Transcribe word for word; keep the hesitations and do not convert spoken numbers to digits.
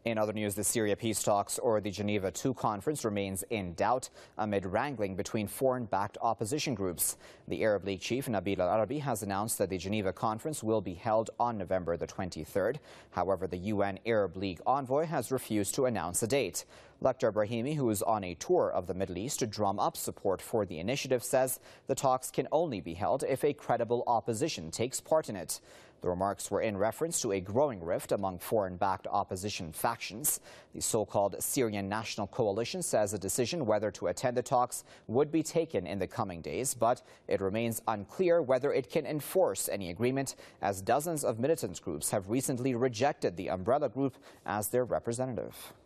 In other news, the Syria peace talks or the Geneva two conference remains in doubt amid wrangling between foreign-backed opposition groups. The Arab League chief Nabil al-Arabi has announced that the Geneva conference will be held on November the twenty-third. However, the U N Arab League envoy has refused to announce a date. Lakhdar Brahimi, who is on a tour of the Middle East to drum up support for the initiative, says the talks can only be held if a credible opposition takes part in it. The remarks were in reference to a growing rift among foreign-backed opposition factions. The so-called Syrian National Coalition says a decision whether to attend the talks would be taken in the coming days, but it remains unclear whether it can enforce any agreement, as dozens of militant groups have recently rejected the umbrella group as their representative.